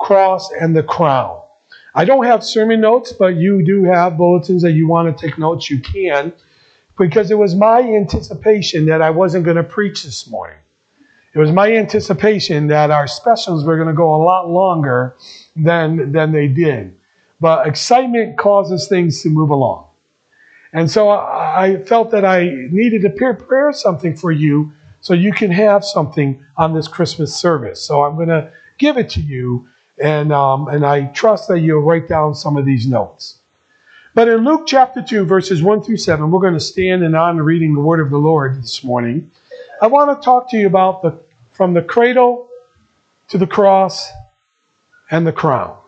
cross, and the crown. I don't have sermon notes, but you do have bulletins that you want to take notes, you can, because it was my anticipation that I wasn't going to preach this morning. It was my anticipation that our specials were going to go a lot longer than they did. But excitement causes things to move along. And so I felt that I needed to prepare something for you so you can have something on this Christmas service. So I'm going to give it to you, and I trust that you'll write down some of these notes. But in Luke chapter 2, verses 1 through 7, we're going to stand and on reading the word of the Lord this morning. I want to talk to you about from the cradle to the cross and the crown.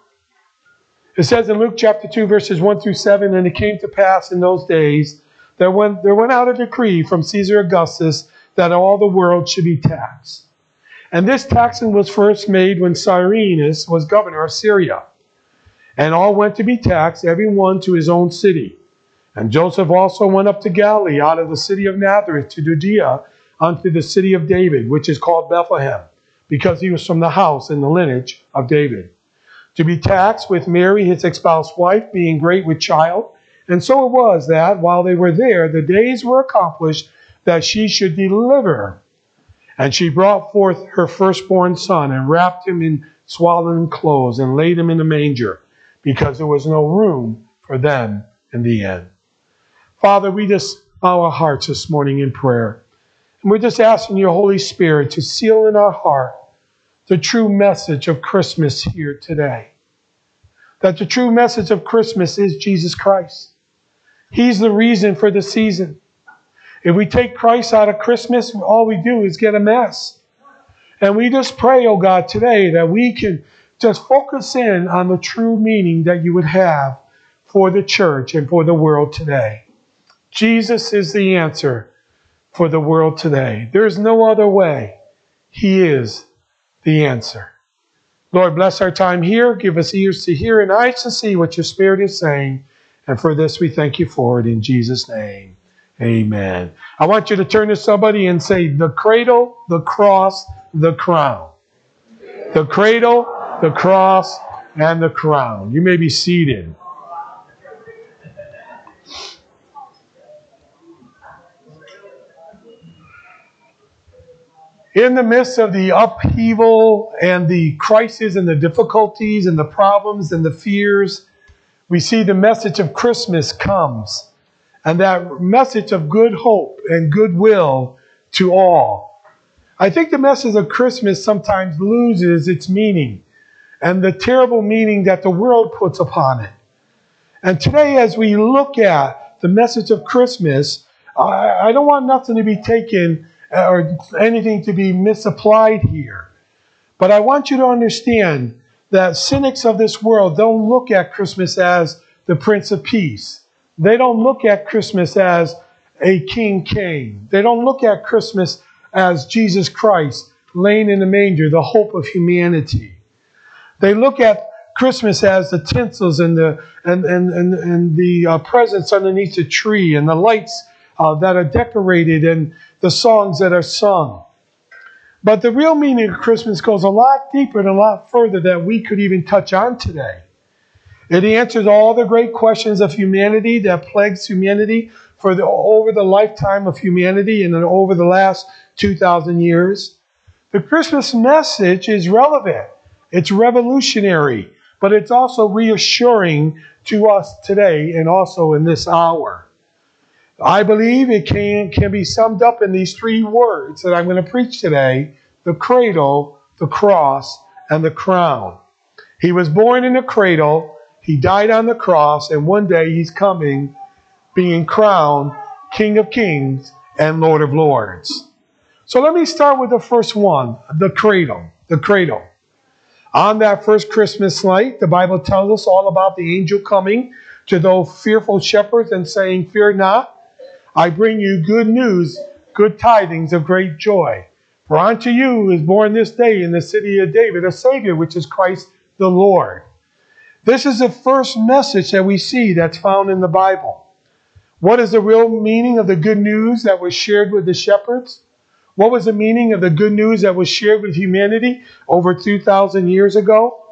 It says in Luke chapter 2, verses 1 through 7, and it came to pass in those days that when there went out a decree from Caesar Augustus that all the world should be taxed. And this taxing was first made when Cyrenius was governor of Syria. And all went to be taxed, every one to his own city. And Joseph also went up to Galilee out of the city of Nazareth to Judea unto the city of David, which is called Bethlehem, because he was from the house and the lineage of David, to be taxed with Mary his espoused wife, being great with child. And so it was that, while they were there, the days were accomplished that she should deliver. And she brought forth her firstborn son, and wrapped him in swaddling clothes, and laid him in a manger, because there was no room for them in the inn. Father, we just bow our hearts this morning in prayer. And we're just asking your Holy Spirit to seal in our heart the true message of Christmas here today. That the true message of Christmas is Jesus Christ. He's the reason for the season. If we take Christ out of Christmas, all we do is get a mess. And we just pray, oh God, today that we can just focus in on the true meaning that you would have for the church and for the world today. Jesus is the answer for the world today. There is no other way. He is the answer. Lord, bless our time here. Give us ears to hear and eyes to see what your Spirit is saying. And for this, we thank you for it in Jesus' name. Amen. I want you to turn to somebody and say, the cradle, the cross, the crown. The cradle, the cross, and the crown. You may be seated. In the midst of the upheaval and the crisis and the difficulties and the problems and the fears, we see the message of Christmas comes. And that message of good hope and goodwill to all. I think the message of Christmas sometimes loses its meaning and the terrible meaning that the world puts upon it. And today, as we look at the message of Christmas, I don't want nothing to be taken or anything to be misapplied here. But I want you to understand that cynics of this world don't look at Christmas as the Prince of Peace. They don't look at Christmas as a king came. They don't look at Christmas as Jesus Christ laying in the manger, the hope of humanity. They look at Christmas as the tinsels and the presents underneath the tree and the lights that are decorated and the songs that are sung. But the real meaning of Christmas goes a lot deeper and a lot further that we could even touch on today. It answers all the great questions of humanity that plagues humanity over the lifetime of humanity and over the last 2,000 years. The Christmas message is relevant. It's revolutionary, but it's also reassuring to us today and also in this hour. I believe it can be summed up in these three words that I'm going to preach today: the cradle, the cross, and the crown. He was born in a cradle, he died on the cross, and one day he's coming, being crowned King of Kings and Lord of Lords. So let me start with the first one, the cradle. The cradle. On that first Christmas night, the Bible tells us all about the angel coming to those fearful shepherds and saying, "Fear not, I bring you good news, good tidings of great joy. For unto you is born this day in the city of David a Savior, which is Christ the Lord." This is the first message that we see that's found in the Bible. What is the real meaning of the good news that was shared with the shepherds? What was the meaning of the good news that was shared with humanity over 2,000 years ago?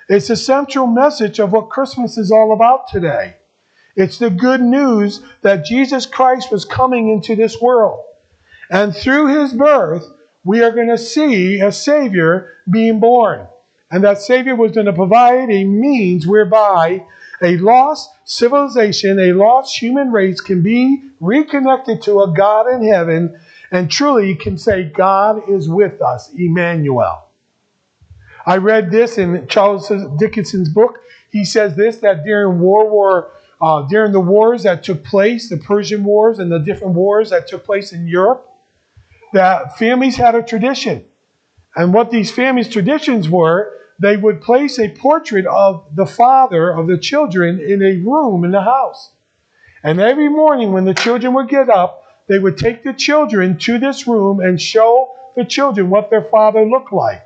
It's the central message of what Christmas is all about today. It's the good news that Jesus Christ was coming into this world. And through his birth, we are going to see a Savior being born. And that Savior was going to provide a means whereby a lost civilization, a lost human race can be reconnected to a God in heaven and truly can say, God is with us, Emmanuel. I read this in Charles Dickinson's book. He says this, that during during the wars that took place, the Persian Wars and the different wars that took place in Europe, that families had a tradition. And what these families' traditions were, they would place a portrait of the father of the children in a room in the house. And every morning when the children would get up, they would take the children to this room and show the children what their father looked like.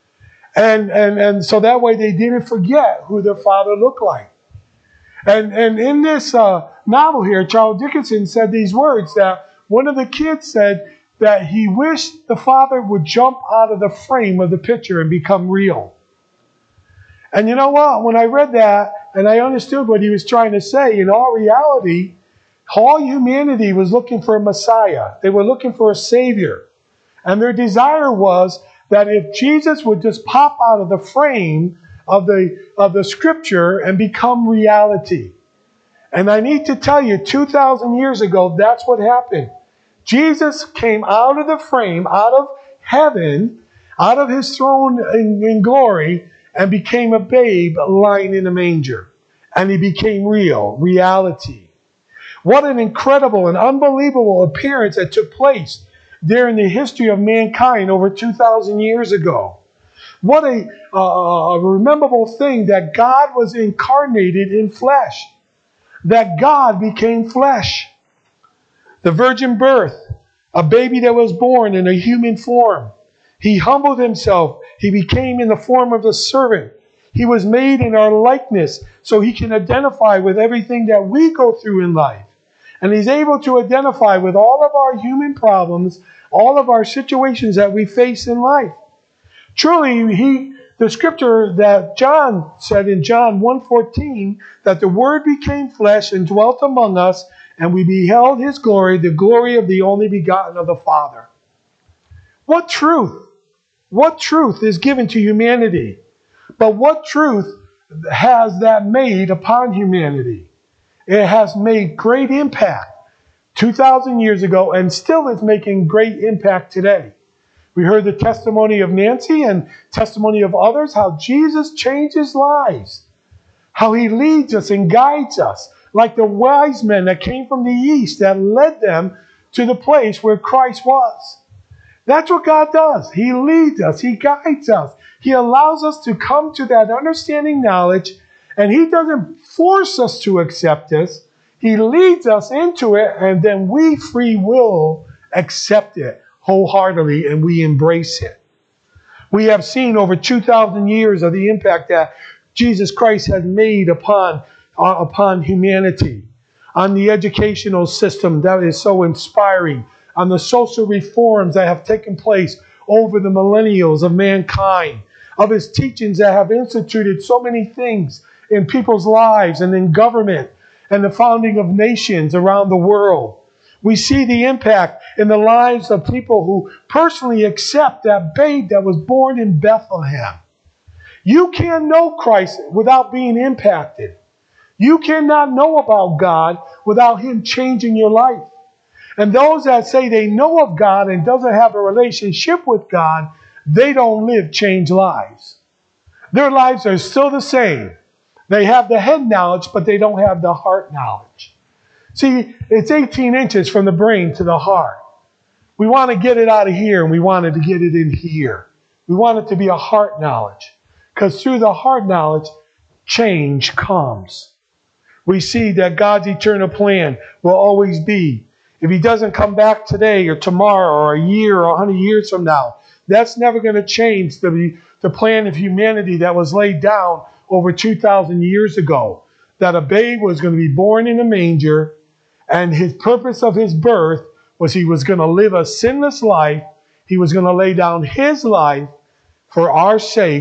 And so that way they didn't forget who their father looked like. And in this novel here, Charles Dickinson said these words, that one of the kids said that he wished the father would jump out of the frame of the picture and become real. And you know what? When I read that and I understood what he was trying to say, in all reality, all humanity was looking for a Messiah. They were looking for a Savior. And their desire was that if Jesus would just pop out of the frame of the Scripture and become reality. And I need to tell you, 2,000 years ago, that's what happened. Jesus came out of the frame, out of heaven, out of his throne in glory, and became a babe lying in a manger. And he became reality. What an incredible and unbelievable appearance that took place during the history of mankind over 2,000 years ago. What a rememberable thing that God was incarnated in flesh. That God became flesh. The virgin birth, a baby that was born in a human form. He humbled himself. He became in the form of a servant. He was made in our likeness so he can identify with everything that we go through in life. And he's able to identify with all of our human problems, all of our situations that we face in life. Truly, the scripture that John said in John 1:14, that the Word became flesh and dwelt among us, and we beheld his glory, the glory of the only begotten of the Father. What truth? What truth is given to humanity? But what truth has that made upon humanity? It has made great impact 2,000 years ago and still is making great impact today. We heard the testimony of Nancy and testimony of others, how Jesus changes lives, how he leads us and guides us, like the wise men that came from the east that led them to the place where Christ was. That's what God does. He leads us. He guides us. He allows us to come to that understanding knowledge, and he doesn't force us to accept this. He leads us into it, and then we free will accept it wholeheartedly, and we embrace it. We have seen over 2,000 years of the impact that Jesus Christ has made upon humanity, on the educational system that is so inspiring, on the social reforms that have taken place over the millennials of mankind, of his teachings that have instituted so many things in people's lives and in government and the founding of nations around the world. We see the impact in the lives of people who personally accept that babe that was born in Bethlehem. You can't know Christ without being impacted. You cannot know about God without him changing your life. And those that say they know of God and doesn't have a relationship with God, they don't live changed lives. Their lives are still the same. They have the head knowledge, but they don't have the heart knowledge. See, it's 18 inches from the brain to the heart. We want to get it out of here, and we wanted to get it in here. We want it to be a heart knowledge. Because through the heart knowledge, change comes. We see that God's eternal plan will always be. If he doesn't come back today or tomorrow or a year or 100 years from now, that's never going to change the plan of humanity that was laid down over 2,000 years ago. That a babe was going to be born in a manger, and his purpose of his birth was he was going to live a sinless life. He was going to lay down his life for our sake,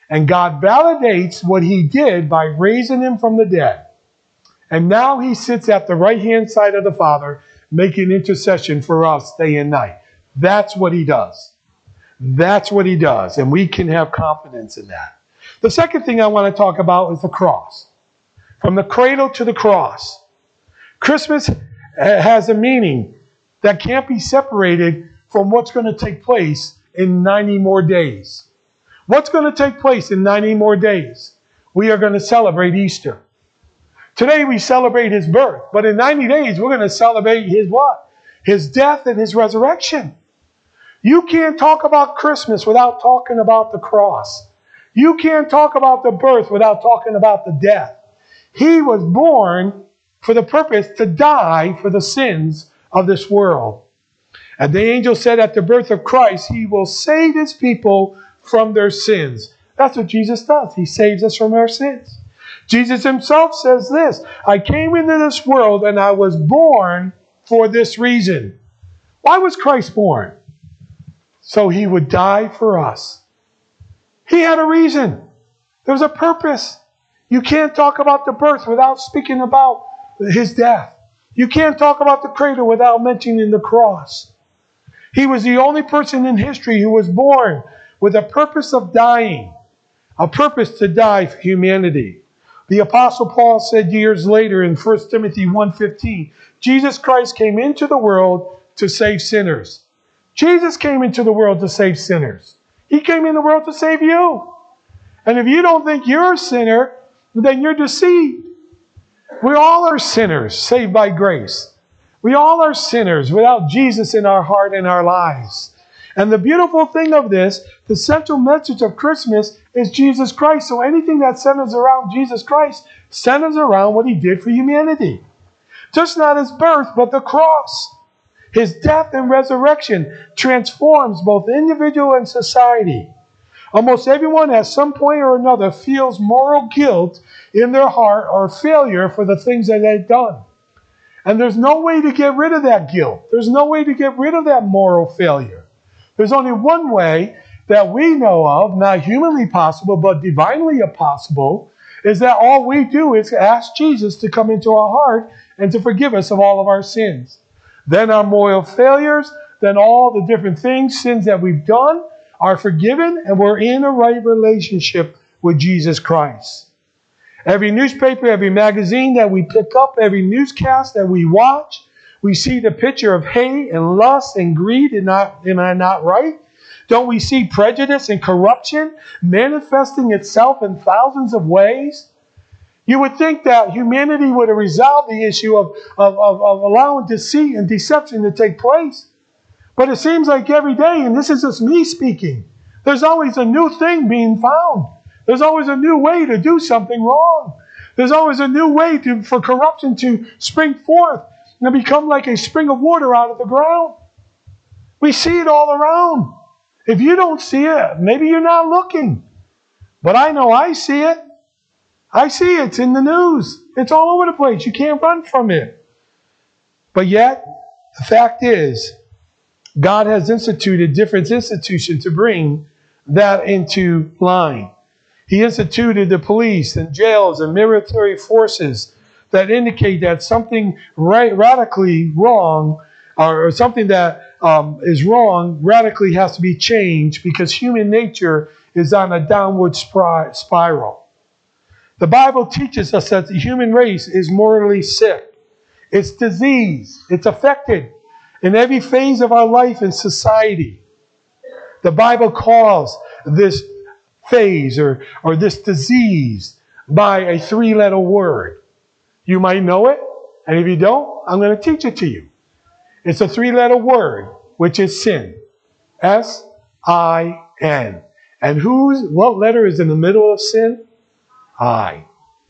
And God validates what he did by raising him from the dead. And now he sits at the right-hand side of the Father, making intercession for us day and night. That's what he does. That's what he does. And we can have confidence in that. The second thing I want to talk about is the cross. From the cradle to the cross. Christmas has a meaning that can't be separated from what's going to take place in 90 more days. What's going to take place in 90 more days? We are going to celebrate Easter. Today we celebrate his birth, but in 90 days we're going to celebrate his what? His death and his resurrection. You can't talk about Christmas without talking about the cross. You can't talk about the birth without talking about the death. He was born for the purpose to die for the sins of this world. And the angel said at the birth of Christ, he will save his people from their sins. That's what Jesus does. He saves us from our sins. Jesus himself says this, I came into this world and I was born for this reason. Why was Christ born? So he would die for us. He had a reason. There was a purpose. You can't talk about the birth without speaking about his death. You can't talk about the cradle without mentioning the cross. He was the only person in history who was born with a purpose of dying, a purpose to die for humanity. The Apostle Paul said years later in 1 Timothy 1:15, Jesus Christ came into the world to save sinners. Jesus came into the world to save sinners. He came in the world to save you. And if you don't think you're a sinner, then you're deceived. We all are sinners saved by grace. We all are sinners without Jesus in our heart and our lives. And the beautiful thing of this, the central message of Christmas is Jesus Christ. So anything that centers around Jesus Christ centers around what he did for humanity. Just not his birth, but the cross. His death and resurrection transforms both individual and society. Almost everyone at some point or another feels moral guilt in their heart or failure for the things that they've done. And there's no way to get rid of that guilt. There's no way to get rid of that moral failure. There's only one way that we know of, not humanly possible, but divinely possible, is that all we do is ask Jesus to come into our heart and to forgive us of all of our sins. Then our moral failures, then all the different things, sins that we've done, are forgiven, and we're in a right relationship with Jesus Christ. Every newspaper, every magazine that we pick up, every newscast that we watch, we see the picture of hate and lust and greed. Am I not right? Don't we see prejudice and corruption manifesting itself in thousands of ways? You would think that humanity would have resolved the issue of allowing deceit and deception to take place. But it seems like every day, and this is just me speaking, there's always a new thing being found. There's always a new way to do something wrong. There's always a new way for corruption to spring forth and become like a spring of water out of the ground. We see it all around. If you don't see it, maybe you're not looking. But I know I see it. I see it. It's in the news. It's all over the place. You can't run from it. But yet, the fact is, God has instituted different institutions to bring that into line. He instituted the police and jails and military forces that indicate that something radically wrong, or something that is wrong radically has to be changed, because human nature is on a downward spiral. The Bible teaches us that the human race is mortally sick. It's diseased. It's affected in every phase of our life and society. The Bible calls this phase or this disease by a three-letter word. You might know it, and if you don't, I'm going to teach it to you. It's a three-letter word, which is sin. S-I-N. And what letter is in the middle of sin? I.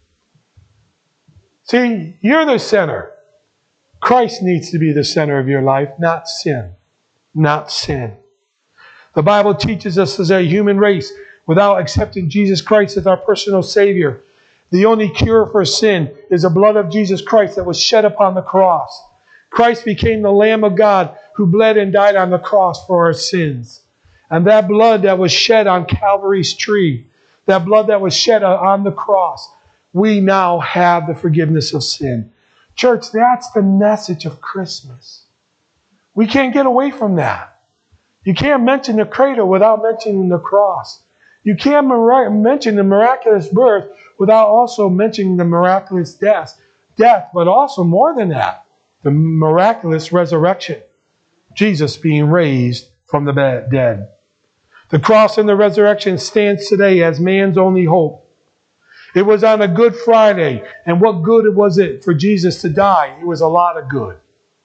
See, you're the center. Christ needs to be the center of your life, not sin. Not sin. The Bible teaches us as a human race, without accepting Jesus Christ as our personal Savior, the only cure for sin is the blood of Jesus Christ that was shed upon the cross. Christ became the Lamb of God who bled and died on the cross for our sins. And that blood that was shed on Calvary's tree, that blood that was shed on the cross, we now have the forgiveness of sin. Church, that's the message of Christmas. We can't get away from that. You can't mention the cradle without mentioning the cross. You can't mention the miraculous birth without also mentioning the miraculous death, but also more than that, the miraculous resurrection. Jesus being raised from the dead. The cross and the resurrection stands today as man's only hope. It was on a Good Friday, and what good was it for Jesus to die? It was a lot of good.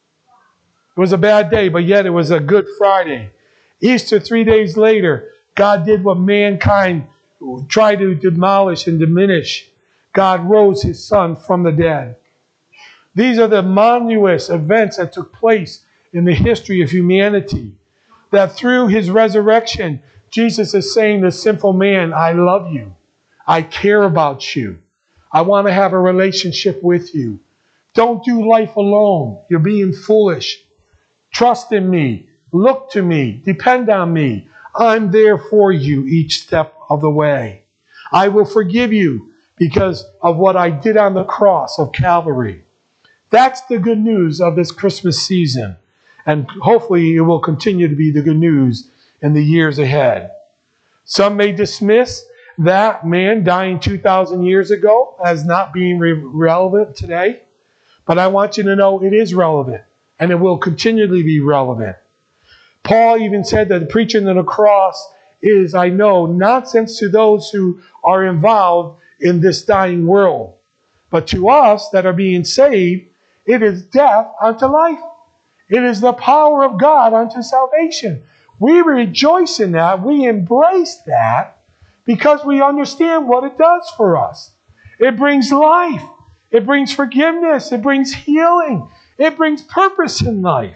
It was a bad day, but yet it was a Good Friday. Easter, 3 days later, God did what mankind tried to demolish and diminish. God rose His Son from the dead. These are the monumenous events that took place in the history of humanity. That through His resurrection, Jesus is saying to sinful man, I love you. I care about you. I want to have a relationship with you. Don't do life alone. You're being foolish. Trust in me. Look to me. Depend on me. I'm there for you each step of the way. I will forgive you because of what I did on the cross of Calvary. That's the good news of this Christmas season. And hopefully it will continue to be the good news in the years ahead. Some may dismiss that man dying 2,000 years ago as not being relevant today. But I want you to know it is relevant. And it will continually be relevant. Paul even said that the preaching of the cross is, I know, nonsense to those who are involved in this dying world. But to us that are being saved, it is death unto life. It is the power of God unto salvation. We rejoice in that. We embrace that because we understand what it does for us. It brings life. It brings forgiveness. It brings healing. It brings purpose in life.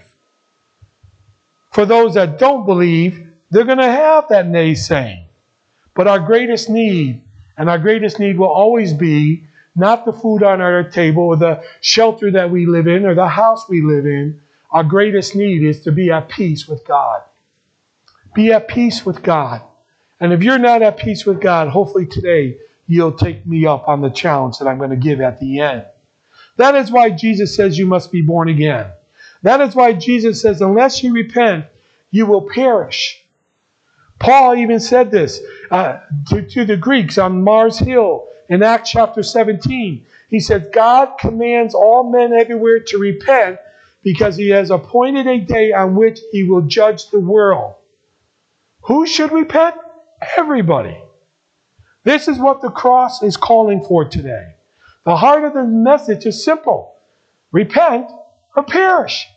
For those that don't believe, they're going to have that naysaying. But our greatest need, and our greatest need will always be not the food on our table or the shelter that we live in or the house we live in. Our greatest need is to be at peace with God. Be at peace with God. And if you're not at peace with God, hopefully today you'll take me up on the challenge that I'm going to give at the end. That is why Jesus says you must be born again. That is why Jesus says, unless you repent, you will perish. Paul even said this to the Greeks on Mars Hill in Acts chapter 17. He said, God commands all men everywhere to repent because He has appointed a day on which He will judge the world. Who should repent? Everybody. This is what the cross is calling for today. The heart of the message is simple. Repent or perish.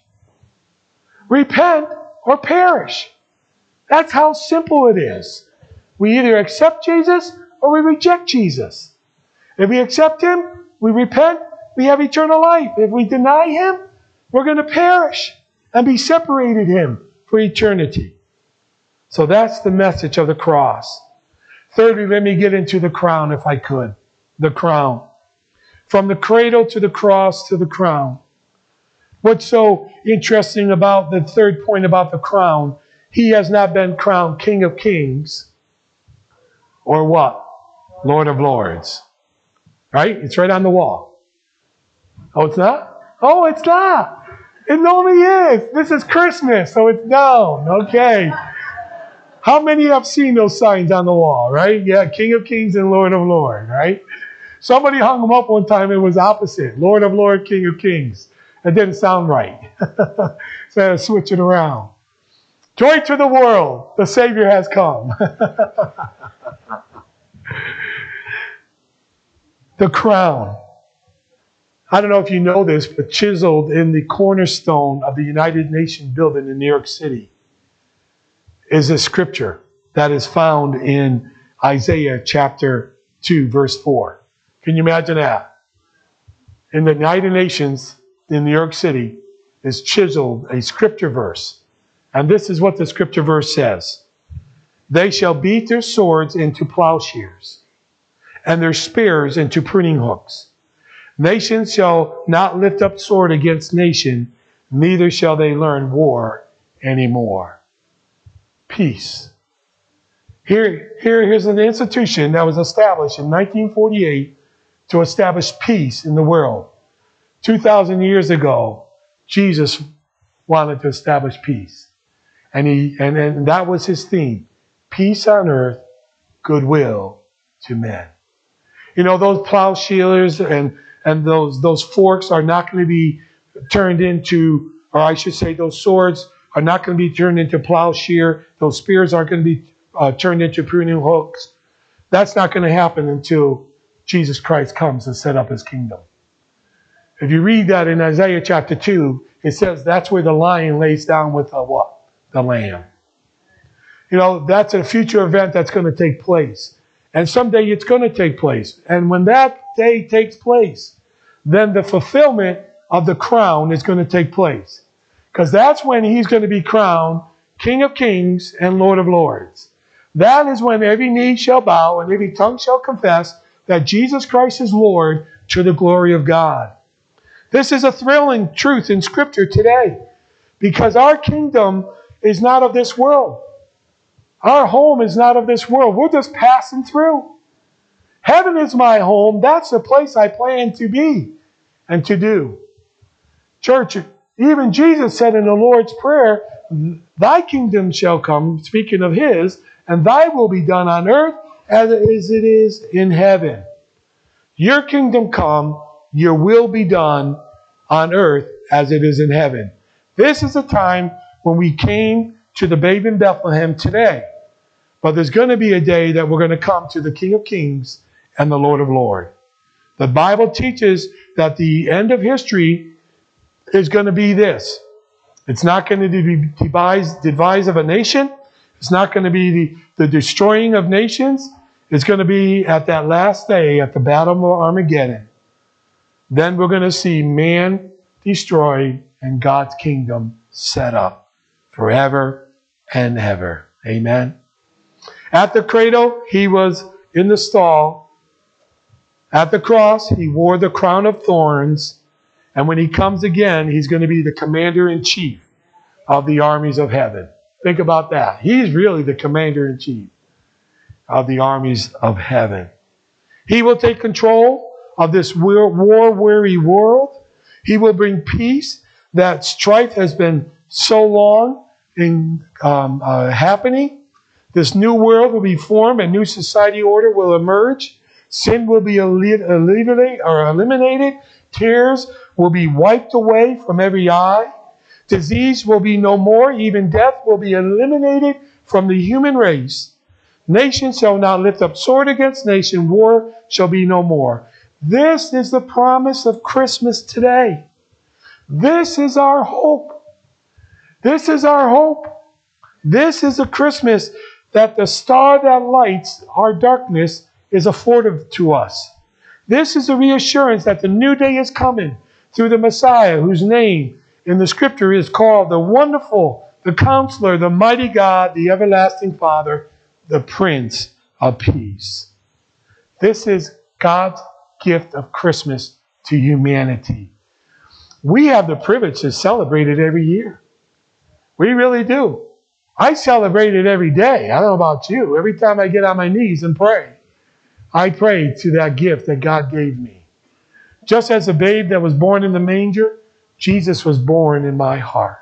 Repent or perish. That's how simple it is. We either accept Jesus or we reject Jesus. If we accept Him, we repent, we have eternal life. If we deny Him, we're going to perish and be separated Him for eternity. So that's the message of the cross. Thirdly, let me get into the crown if I could. The crown. From the cradle to the cross to the crown. What's so interesting about the third point about the crown, He has not been crowned King of Kings or what? Lord of Lords. Right? It's right on the wall. Oh, it's not? Oh, it's not. It only is. This is Christmas, so it's down. Okay. How many have seen those signs on the wall, right? Yeah, King of Kings and Lord of Lords, right? Somebody hung them up one time. It was opposite. Lord of Lords, King of Kings. It didn't sound right. So I had to switch it around. Joy to the world. The Savior has come. The crown. I don't know if you know this, but chiseled in the cornerstone of the United Nations building in New York City is a scripture that is found in Isaiah chapter 2, verse 4. Can you imagine that? In the United Nations in New York City is chiseled a scripture verse. And this is what the scripture verse says. They shall beat their swords into plowshares and their spears into pruning hooks. Nation shall not lift up sword against nation, neither shall they learn war anymore. Peace. Here's an institution that was established in 1948 to establish peace in the world. 2,000 years ago, Jesus wanted to establish peace. And that was his theme. Peace on earth, goodwill to men. You know, those plowshares and those forks are not going to be turned into, or I should say those swords are not going to be turned into plowshare. Those spears aren't going to be turned into pruning hooks. That's not going to happen until Jesus Christ comes and set up his kingdom. If you read that in Isaiah chapter 2, it says that's where the lion lays down with the what? The lamb. You know, that's a future event that's going to take place. And someday it's going to take place. And when that day takes place, then the fulfillment of the crown is going to take place. Because that's when he's going to be crowned King of Kings and Lord of Lords. That is when every knee shall bow and every tongue shall confess that Jesus Christ is Lord, to the glory of God. This is a thrilling truth in Scripture today, because our kingdom is not of this world. Our home is not of this world. We're just passing through. Heaven is my home. That's the place I plan to be and to do. Church, even Jesus said in the Lord's Prayer, thy kingdom shall come, speaking of his, and thy will be done on earth as it is in heaven. Your kingdom come, your will be done on earth as it is in heaven. This is the time when we came to the babe in Bethlehem today. But there's going to be a day that we're going to come to the King of Kings and the Lord of Lords. The Bible teaches that the end of history is going to be this. It's not going to be devise of a nation. It's not going to be the destroying of nations. It's going to be at that last day, at the Battle of Armageddon. Then we're going to see man destroyed and God's kingdom set up forever and ever. Amen. At the cradle, he was in the stall. At the cross, he wore the crown of thorns. And when he comes again, he's going to be the commander-in-chief of the armies of heaven. Think about that. He's really the commander-in-chief of the armies of heaven. He will take control of this war-weary world. He will bring peace. That strife has been so long in happening. This new world will be formed. A new society order will emerge. Sin will be eliminated. Tears will be wiped away from every eye. Disease will be no more. Even death will be eliminated from the human race. Nation shall not lift up sword against nation. War shall be no more. This is the promise of Christmas today. This is our hope. This is our hope. This is a Christmas that the star that lights our darkness is afforded to us. This is a reassurance that the new day is coming through the Messiah, whose name in the Scripture is called the Wonderful, the Counselor, the Mighty God, the Everlasting Father, the Prince of Peace. This is God's gift of Christmas to humanity. We have the privilege to celebrate it every year. We really do. I celebrate it every day. I don't know about you. Every time I get on my knees and pray, I pray to that gift that God gave me. Just as a babe that was born in the manger, Jesus was born in my heart.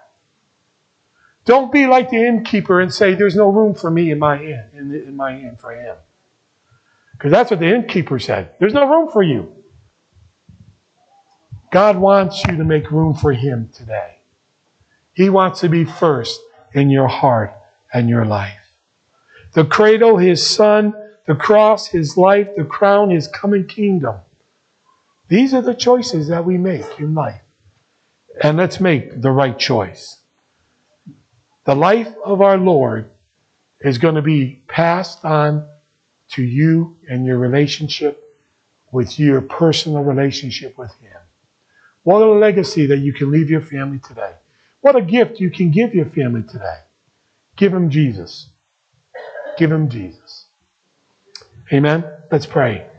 Don't be like the innkeeper and say, there's no room for me in my hand for him. Because that's what the innkeeper said. There's no room for you. God wants you to make room for him today. He wants to be first in your heart and your life. The cradle, his son. The cross, his life. The crown, his coming kingdom. These are the choices that we make in life. And let's make the right choice. The life of our Lord is going to be passed on to you and your relationship with your personal relationship with him. What a legacy that you can leave your family today. What a gift you can give your family today. Give him Jesus. Give him Jesus. Amen. Let's pray.